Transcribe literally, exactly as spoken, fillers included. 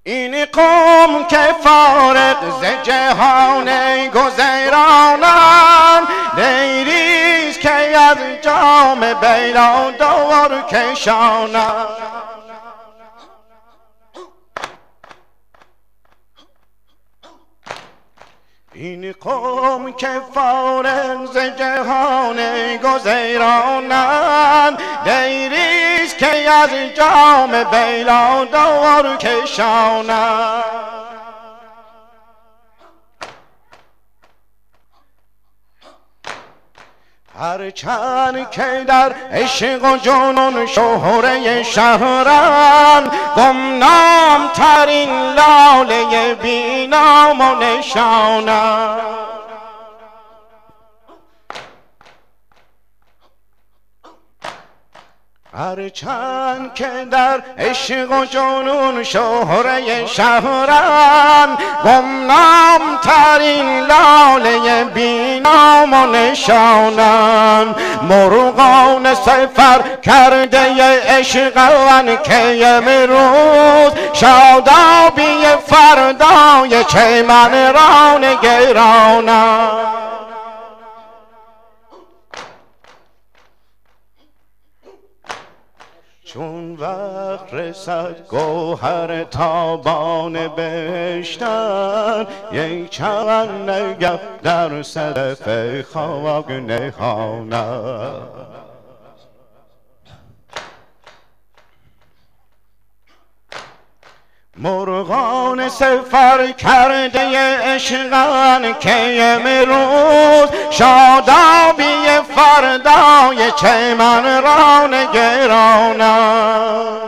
این قوم که فارغ ز جهان گذرانند، دیریست که از جام بیلا دور کشانند. این قوم که فارغ ز جهان گذرانند، دیریست که از جام بیلا دور کشانند. هرچند که در عشق و جنون شهره شهرند، گمنام ترین لاله بی نام و نشانند. هرچند که در عشق و جنون شهره شهرند، گمنام ترین لاله بی نام و نشانند. مرغان سفر کرده عشقند که امروز شادابی فردای چمن را نگرانند. چون وقت رسد گوهر تابان بهشتن، یک چمن نگه در صدف خاک نهاند. مرغان سفر کرده عشقند که امروز شادابی فردای چمن را نگرانند.